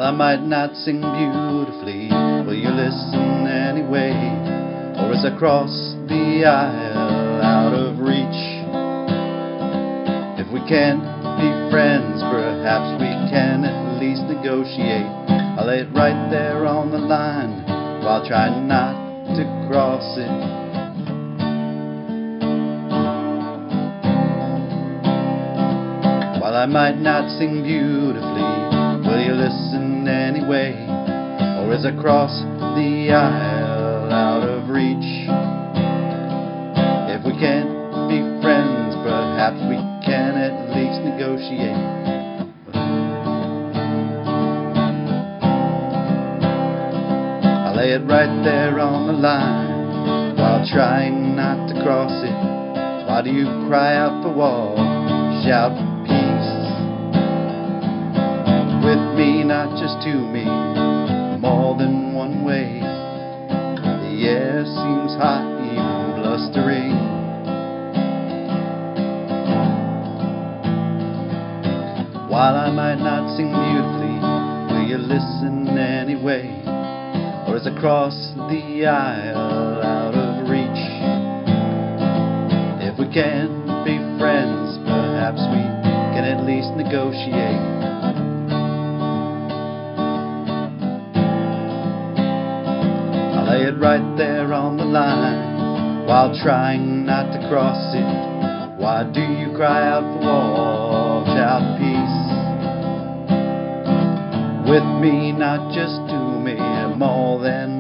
I might not sing beautifully, will you listen anyway? Or as I cross the aisle out of reach, if we can't be friends, perhaps we can at least negotiate. I lay it right there on the line while trying not to cross it. While I might not sing beautifully, will you listen anyway? Or as I cross the aisle out of reach, if we can't be friends, perhaps we can at least negotiate. I lay it right there on the line while trying not to cross it. Why do you cry out for war, shout peace? With me, not just to me, more than one way. The air seems hot, even blustering. While I might not sing beautifully, will you listen anyway? Or as I cross the aisle out of reach, if we can't be friends, perhaps we can at least negotiate. I lay it right there on the line while trying not to cross it. Why do you cry out for war, shout peace? With me, not just to me, more than